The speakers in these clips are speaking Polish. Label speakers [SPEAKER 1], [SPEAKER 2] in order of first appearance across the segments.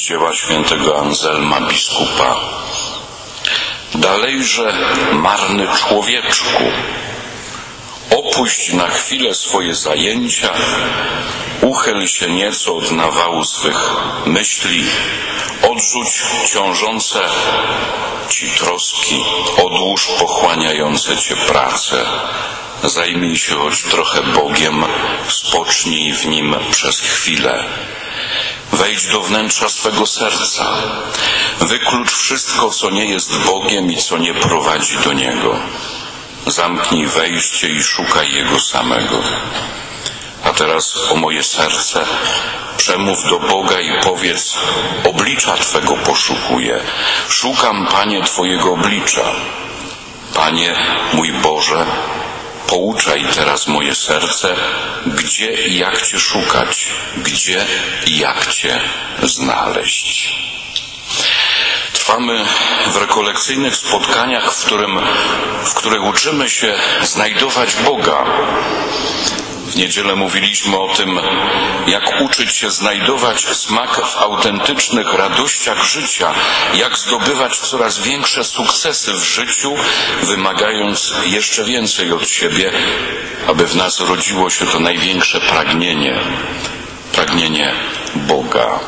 [SPEAKER 1] dzieła świętego Anselma biskupa. Dalejże, marny człowieczku, opuść na chwilę swoje zajęcia, uchyl się nieco od nawału swych myśli, odrzuć ciążące ci troski, odłóż pochłaniające cię prace. Zajmij się choć trochę Bogiem, spocznij w Nim przez chwilę. Wejdź do wnętrza swego serca. Wyklucz wszystko, co nie jest Bogiem i co nie prowadzi do Niego. Zamknij wejście i szukaj Jego samego. A teraz, o moje serce, przemów do Boga i powiedz: oblicza Twego poszukuję. Szukam, Panie, Twojego oblicza. Panie, mój Boże, pouczaj teraz moje serce, gdzie i jak Cię szukać, gdzie i jak Cię znaleźć. Trwamy w rekolekcyjnych spotkaniach, w których uczymy się znajdować Boga. W niedzielę mówiliśmy o tym, jak uczyć się znajdować smak w autentycznych radościach życia, jak zdobywać coraz większe sukcesy w życiu, wymagając jeszcze więcej od siebie, aby w nas rodziło się to największe pragnienie Boga.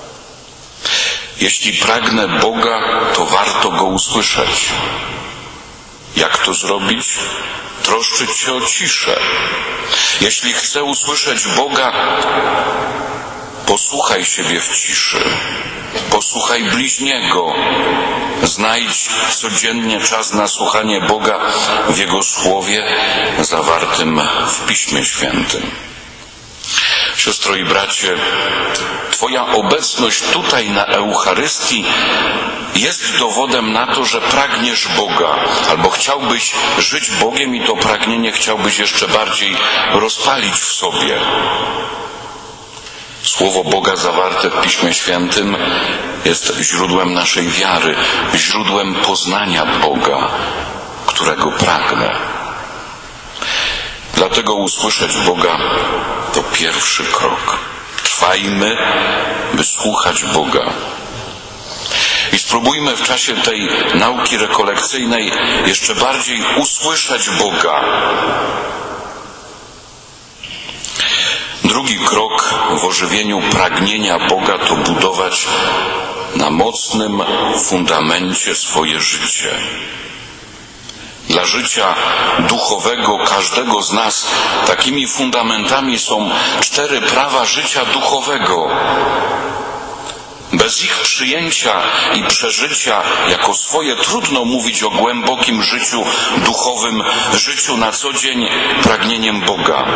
[SPEAKER 1] Jeśli pragnę Boga, to warto Go usłyszeć. Jak to zrobić? Troszczyć się o ciszę. Jeśli chcę usłyszeć Boga, posłuchaj siebie w ciszy. Posłuchaj bliźniego. Znajdź codziennie czas na słuchanie Boga w Jego Słowie zawartym w Piśmie Świętym. Siostro i bracie, Twoja obecność tutaj na Eucharystii jest dowodem na to, że pragniesz Boga, albo chciałbyś żyć Bogiem i to pragnienie chciałbyś jeszcze bardziej rozpalić w sobie. Słowo Boga zawarte w Piśmie Świętym jest źródłem naszej wiary, źródłem poznania Boga, którego pragnę. Dlatego usłyszeć Boga to pierwszy krok. Trwajmy, by słuchać Boga. I spróbujmy w czasie tej nauki rekolekcyjnej jeszcze bardziej usłyszeć Boga. Drugi krok w ożywieniu pragnienia Boga to budować na mocnym fundamencie swoje życie. Dla życia duchowego każdego z nas takimi fundamentami są 4 prawa życia duchowego. Bez ich przyjęcia i przeżycia jako swoje trudno mówić o głębokim życiu duchowym, życiu na co dzień pragnieniem Boga.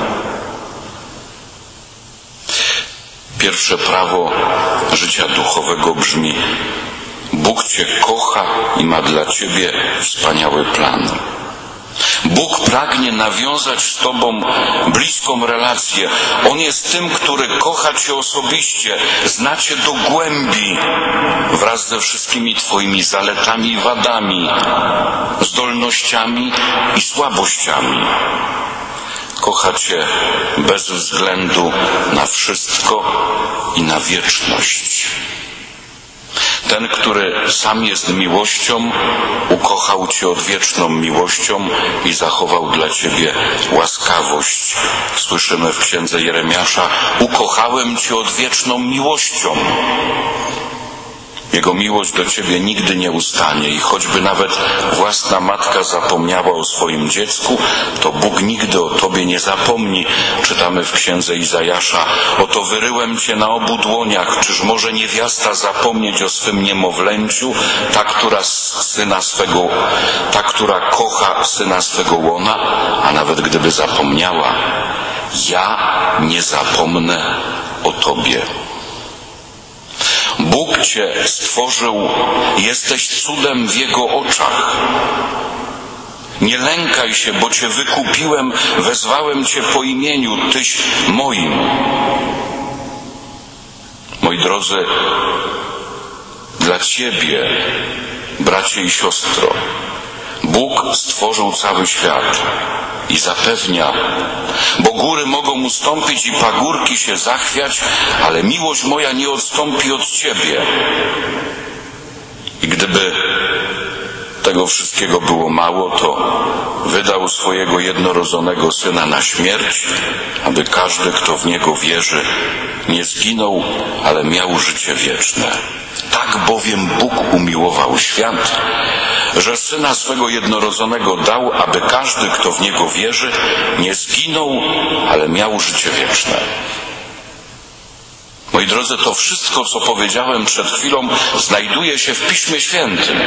[SPEAKER 1] Pierwsze prawo życia duchowego brzmi: Bóg Cię kocha i ma dla Ciebie wspaniały plan. Bóg pragnie nawiązać z Tobą bliską relację. On jest tym, który kocha Cię osobiście, zna Cię do głębi, wraz ze wszystkimi Twoimi zaletami i wadami, zdolnościami i słabościami. Kocha Cię bez względu na wszystko i na wieczność. Ten, który sam jest miłością, ukochał Cię odwieczną miłością i zachował dla Ciebie łaskawość. Słyszymy w księdze Jeremiasza: ukochałem Cię odwieczną miłością. Jego miłość do Ciebie nigdy nie ustanie i choćby nawet własna matka zapomniała o swoim dziecku, to Bóg nigdy o Tobie nie zapomni. Czytamy w księdze Izajasza: oto wyryłem Cię na obu dłoniach, czyż może niewiasta zapomnieć o swym niemowlęciu, ta, która kocha syna swego łona, a nawet gdyby zapomniała, ja nie zapomnę o Tobie. Bóg Cię stworzył, jesteś cudem w Jego oczach. Nie lękaj się, bo Cię wykupiłem, wezwałem Cię po imieniu, Tyś moim. Moi drodzy, dla Ciebie, bracie i siostro, Bóg stworzył cały świat i zapewnia: bo góry mogą ustąpić i pagórki się zachwiać, ale miłość moja nie odstąpi od Ciebie. I gdyby tego wszystkiego było mało, to wydał swojego jednorodzonego Syna na śmierć, aby każdy, kto w Niego wierzy, nie zginął, ale miał życie wieczne. Tak bowiem Bóg umiłował świat, że Syna swego jednorodzonego dał, aby każdy, kto w Niego wierzy, nie zginął, ale miał życie wieczne. Moi drodzy, to wszystko, co powiedziałem przed chwilą, znajduje się w Piśmie Świętym.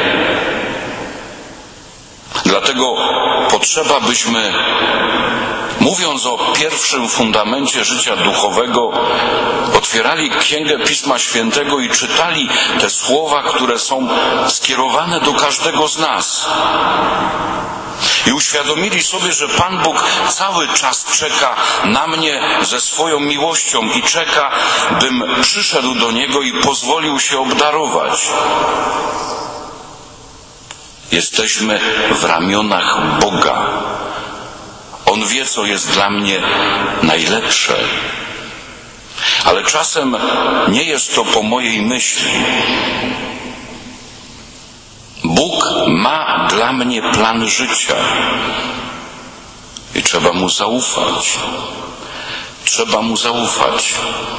[SPEAKER 1] Dlatego potrzeba, byśmy, mówiąc o pierwszym fundamencie życia duchowego, otwierali Księgę Pisma Świętego i czytali te słowa, które są skierowane do każdego z nas. I uświadomili sobie, że Pan Bóg cały czas czeka na mnie ze swoją miłością i czeka, bym przyszedł do Niego i pozwolił się obdarować. Jesteśmy w ramionach Boga. On wie, co jest dla mnie najlepsze. Ale czasem nie jest to po mojej myśli. Bóg ma dla mnie plan życia i trzeba Mu zaufać. Trzeba Mu zaufać.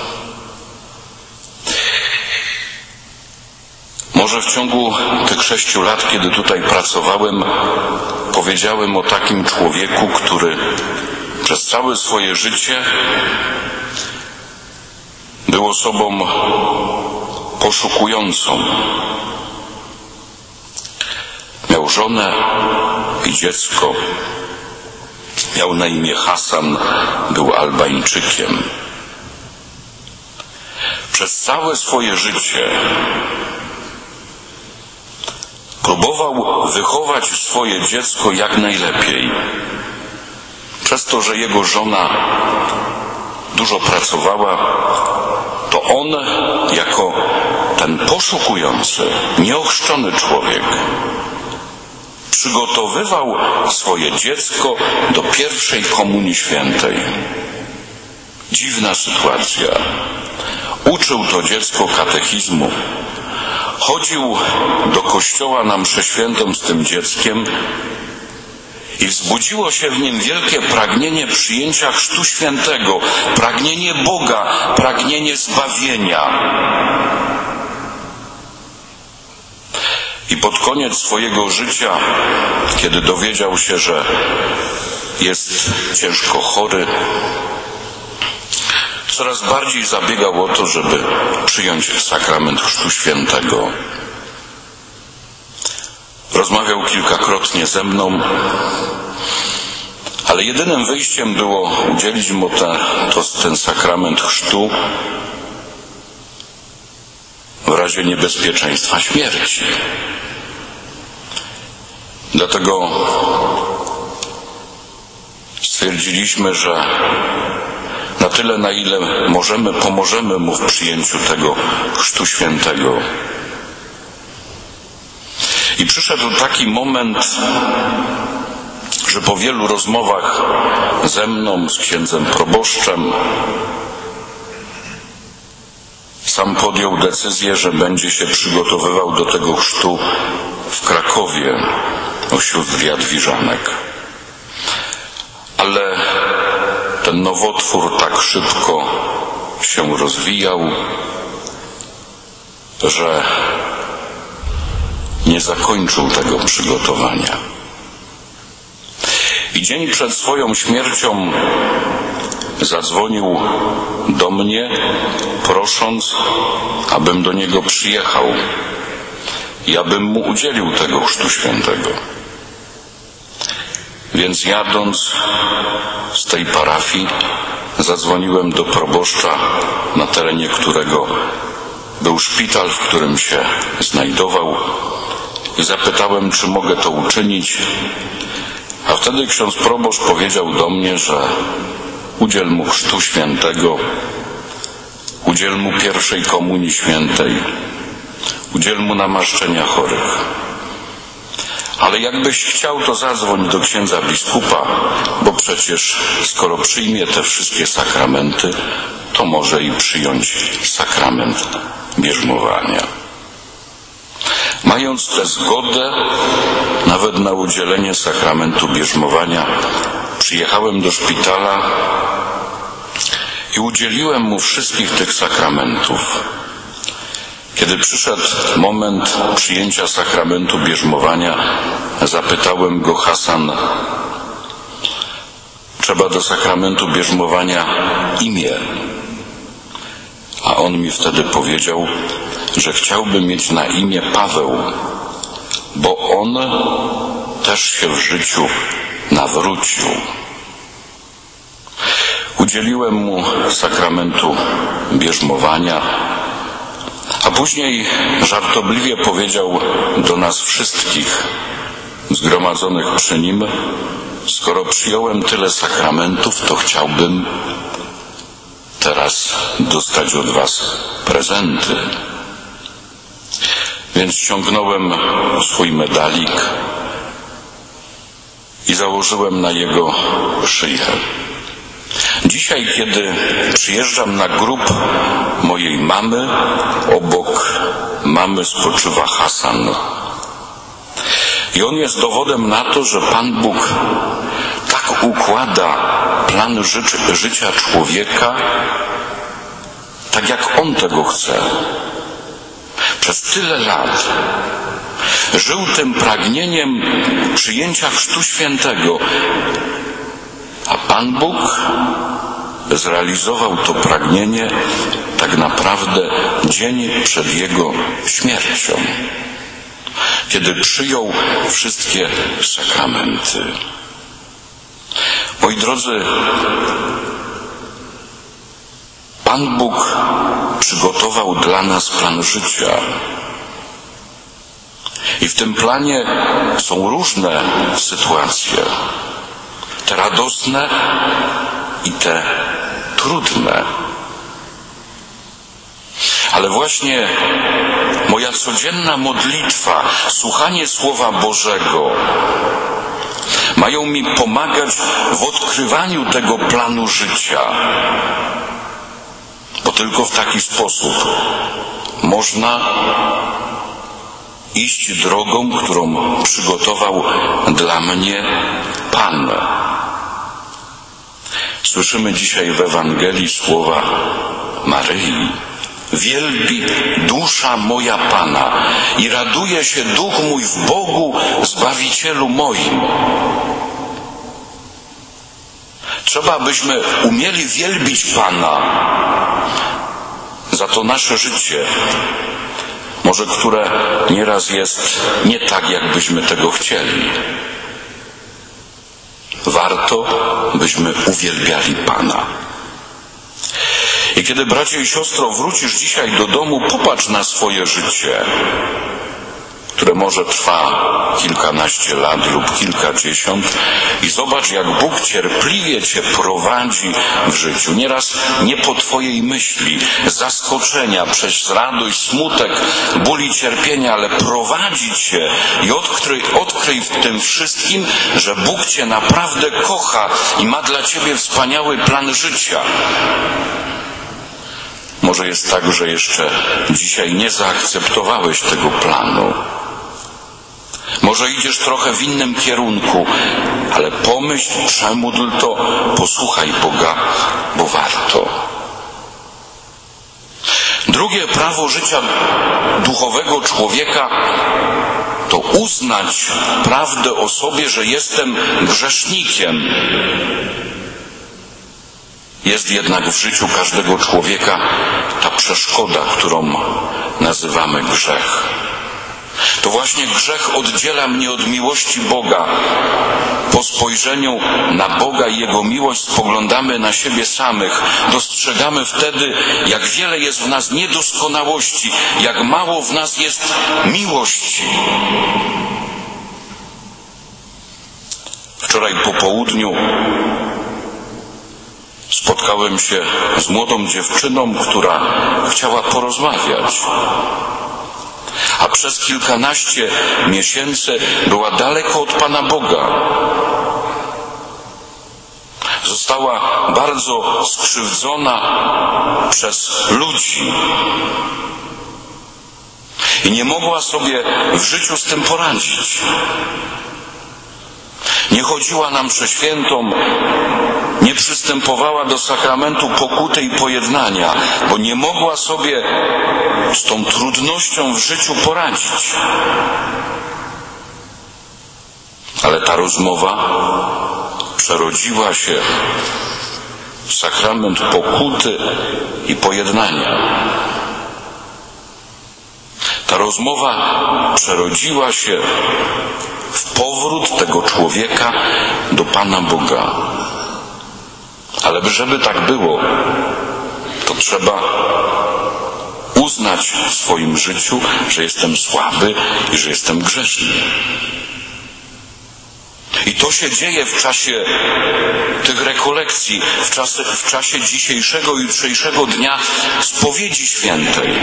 [SPEAKER 1] Może w ciągu tych 6 lat, kiedy tutaj pracowałem, powiedziałem o takim człowieku, który przez całe swoje życie był osobą poszukującą. Miał żonę i dziecko. Miał na imię Hasan, był Albańczykiem. Przez całe swoje życie próbował wychować swoje dziecko jak najlepiej. Przez to, że jego żona dużo pracowała, to on, jako ten poszukujący, nieochrzczony człowiek, przygotowywał swoje dziecko do pierwszej komunii świętej. Dziwna sytuacja. Uczył to dziecko katechizmu. Chodził do kościoła na mszę świętą z tym dzieckiem i wzbudziło się w nim wielkie pragnienie przyjęcia chrztu świętego, pragnienie Boga, pragnienie zbawienia. I pod koniec swojego życia, kiedy dowiedział się, że jest ciężko chory, coraz bardziej zabiegał o to, żeby przyjąć sakrament Chrztu Świętego. Rozmawiał kilkakrotnie ze mną, ale jedynym wyjściem było udzielić mu ten sakrament chrztu w razie niebezpieczeństwa śmierci. Dlatego stwierdziliśmy, że na tyle, na ile możemy, pomożemy mu w przyjęciu tego Chrztu Świętego. I przyszedł taki moment, że po wielu rozmowach ze mną, z księdzem proboszczem, sam podjął decyzję, że będzie się przygotowywał do tego chrztu w Krakowie u sióstr Jadwiżanek. Ale ten nowotwór tak szybko się rozwijał, że nie zakończył tego przygotowania. I dzień przed swoją śmiercią zadzwonił do mnie, prosząc, abym do niego przyjechał i abym mu udzielił tego Chrztu Świętego. Więc jadąc z tej parafii, zadzwoniłem do proboszcza, na terenie którego był szpital, w którym się znajdował, i zapytałem, czy mogę to uczynić. A wtedy ksiądz proboszcz powiedział do mnie, że udziel mu Chrztu Świętego, udziel mu pierwszej komunii świętej, udziel mu namaszczenia chorych. Ale jakbyś chciał, to zadzwoń do księdza biskupa, bo przecież skoro przyjmie te wszystkie sakramenty, to może i przyjąć sakrament bierzmowania. Mając tę zgodę, nawet na udzielenie sakramentu bierzmowania, przyjechałem do szpitala i udzieliłem mu wszystkich tych sakramentów. Kiedy przyszedł moment przyjęcia sakramentu bierzmowania, zapytałem go: Hasan, trzeba do sakramentu bierzmowania imię. A on mi wtedy powiedział, że chciałby mieć na imię Paweł, bo on też się w życiu nawrócił. Udzieliłem mu sakramentu bierzmowania, a później żartobliwie powiedział do nas wszystkich zgromadzonych przy nim: skoro przyjąłem tyle sakramentów, to chciałbym teraz dostać od was prezenty. Więc ściągnąłem swój medalik i założyłem na jego szyję. Dzisiaj, kiedy przyjeżdżam na grób mojej mamy, obok mamy spoczywa Hasan. I on jest dowodem na to, że Pan Bóg tak układa plan życia człowieka, tak jak On tego chce. Przez tyle lat żył tym pragnieniem przyjęcia Chrztu Świętego, a Pan Bóg zrealizował to pragnienie tak naprawdę dzień przed Jego śmiercią, kiedy przyjął wszystkie sakramenty. Moi drodzy, Pan Bóg przygotował dla nas plan życia. I w tym planie są różne sytuacje. Te radosne i te trudne. Ale właśnie moja codzienna modlitwa, słuchanie Słowa Bożego mają mi pomagać w odkrywaniu tego planu życia. Bo tylko w taki sposób można iść drogą, którą przygotował dla mnie Pan. Słyszymy dzisiaj w Ewangelii słowa Maryi: wielbi dusza moja Pana i raduje się duch mój w Bogu, Zbawicielu moim. Trzeba, byśmy umieli wielbić Pana za to nasze życie, może które nieraz jest nie tak, jakbyśmy tego chcieli. Warto, byśmy uwielbiali Pana. I kiedy, bracie i siostro, wrócisz dzisiaj do domu, popatrz na swoje życie, które może trwa kilkanaście lat lub kilkadziesiąt, i zobacz, jak Bóg cierpliwie Cię prowadzi w życiu. Nieraz nie po Twojej myśli, zaskoczenia, przez radość, smutek, ból i cierpienia, ale prowadzi Cię i odkryj w tym wszystkim, że Bóg Cię naprawdę kocha i ma dla Ciebie wspaniały plan życia. Może jest tak, że jeszcze dzisiaj nie zaakceptowałeś tego planu. Może idziesz trochę w innym kierunku, ale pomyśl, przemódl to, posłuchaj Boga, bo warto. Drugie prawo życia duchowego człowieka to uznać prawdę o sobie, że jestem grzesznikiem. Jest jednak w życiu każdego człowieka ta przeszkoda, którą nazywamy grzech. To właśnie grzech oddziela mnie od miłości Boga. Po spojrzeniu na Boga i Jego miłość spoglądamy na siebie samych. Dostrzegamy wtedy, jak wiele jest w nas niedoskonałości, jak mało w nas jest miłości. Wczoraj po południu spotkałem się z młodą dziewczyną, która chciała porozmawiać. a przez kilkanaście miesięcy była daleko od Pana Boga. Została bardzo skrzywdzona przez ludzi i nie mogła sobie w życiu z tym poradzić. Nie chodziła na mszę świętą, nie przystępowała do sakramentu pokuty i pojednania, bo nie mogła sobie z tą trudnością w życiu poradzić. Ale ta rozmowa przerodziła się w sakrament pokuty i pojednania. Ta rozmowa przerodziła się w powrót tego człowieka do Pana Boga. Ale żeby tak było, to trzeba uznać w swoim życiu, że jestem słaby i że jestem grzeszny. I to się dzieje w czasie tych rekolekcji, w czasie dzisiejszego, jutrzejszego dnia spowiedzi świętej.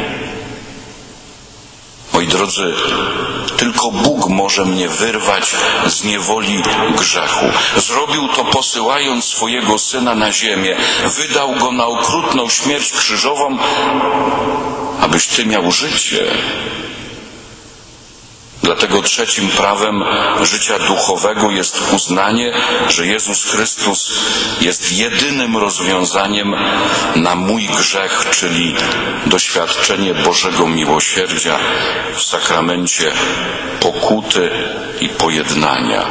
[SPEAKER 1] Moi drodzy, tylko Bóg może mnie wyrwać z niewoli grzechu. Zrobił to, posyłając swojego Syna na ziemię. Wydał Go na okrutną śmierć krzyżową, abyś Ty miał życie. Dlatego trzecim prawem życia duchowego jest uznanie, że Jezus Chrystus jest jedynym rozwiązaniem na mój grzech, czyli doświadczenie Bożego miłosierdzia w sakramencie pokuty i pojednania.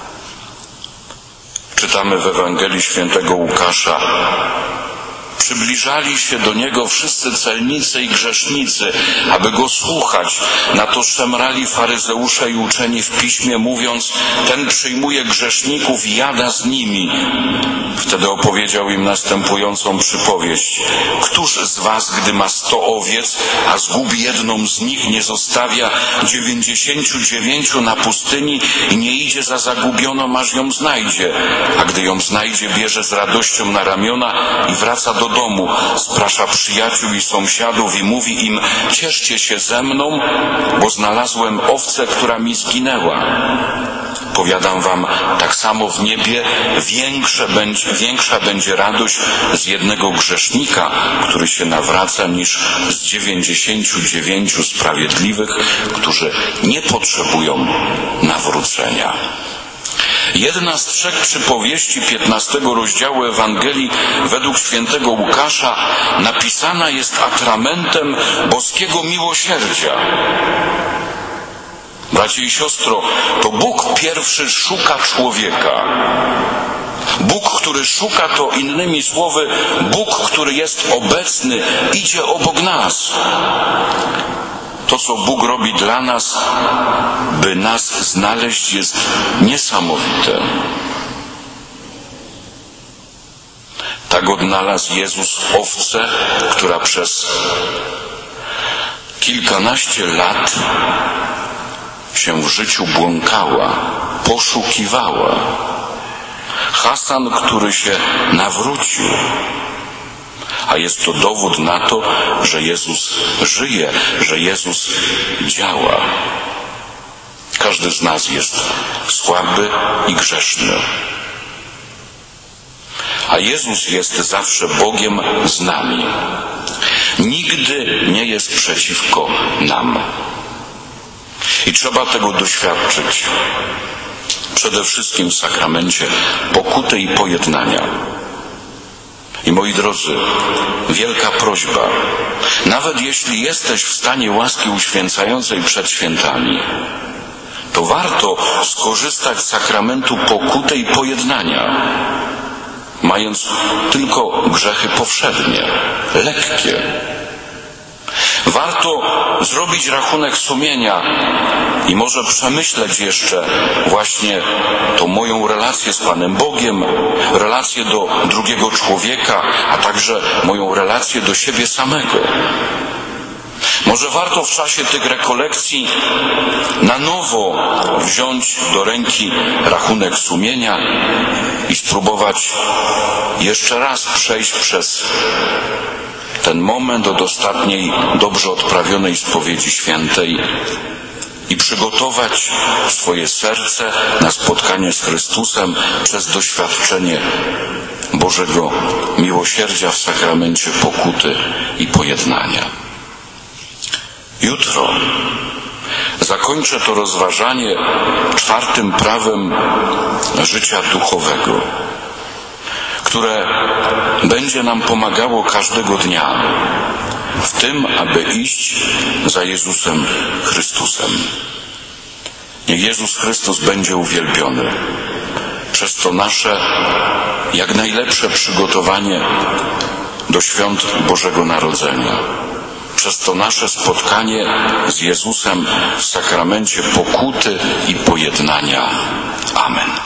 [SPEAKER 1] Czytamy w Ewangelii Świętego Łukasza: przybliżali się do Niego wszyscy celnicy i grzesznicy, aby Go słuchać. Na to szemrali faryzeusze i uczeni w piśmie, mówiąc: ten przyjmuje grzeszników i jada z nimi. Wtedy opowiedział im następującą przypowieść: któż z was, gdy ma 100 owiec, a zgubi jedną z nich, nie zostawia 99 na pustyni i nie idzie za zagubioną, aż ją znajdzie? A gdy ją znajdzie, bierze z radością na ramiona i wraca do domu, sprasza przyjaciół i sąsiadów i mówi im: cieszcie się ze mną, bo znalazłem owcę, która mi zginęła. Powiadam wam, tak samo w niebie większa będzie radość z jednego grzesznika, który się nawraca, niż z 99 sprawiedliwych, którzy nie potrzebują nawrócenia. Jedna z 3 przypowieści 15 rozdziału Ewangelii według świętego Łukasza napisana jest atramentem boskiego miłosierdzia. Bracie i siostro, to Bóg pierwszy szuka człowieka. Bóg, który szuka, to innymi słowy Bóg, który jest obecny, idzie obok nas. To, co Bóg robi dla nas, by nas znaleźć, jest niesamowite. Tak odnalazł Jezus owcę, która przez kilkanaście lat się w życiu błąkała, poszukiwała. Hasan, który się nawrócił. A jest to dowód na to, że Jezus żyje, że Jezus działa. Każdy z nas jest słaby i grzeszny. A Jezus jest zawsze Bogiem z nami. Nigdy nie jest przeciwko nam. I trzeba tego doświadczyć. Przede wszystkim w sakramencie pokuty i pojednania. I moi drodzy, wielka prośba, nawet jeśli jesteś w stanie łaski uświęcającej przed świętami, to warto skorzystać z sakramentu pokuty i pojednania, mając tylko grzechy powszednie, lekkie. Warto zrobić rachunek sumienia i może przemyśleć jeszcze właśnie tą moją relację z Panem Bogiem, relację do drugiego człowieka, a także moją relację do siebie samego. Może warto w czasie tych rekolekcji na nowo wziąć do ręki rachunek sumienia i spróbować jeszcze raz przejść przez ten moment od ostatniej, dobrze odprawionej spowiedzi świętej i przygotować swoje serce na spotkanie z Chrystusem przez doświadczenie Bożego miłosierdzia w sakramencie pokuty i pojednania. Jutro zakończę to rozważanie 4. prawem życia duchowego, które będzie nam pomagało każdego dnia w tym, aby iść za Jezusem Chrystusem. Niech Jezus Chrystus będzie uwielbiony przez to nasze jak najlepsze przygotowanie do świąt Bożego Narodzenia, przez to nasze spotkanie z Jezusem w sakramencie pokuty i pojednania. Amen.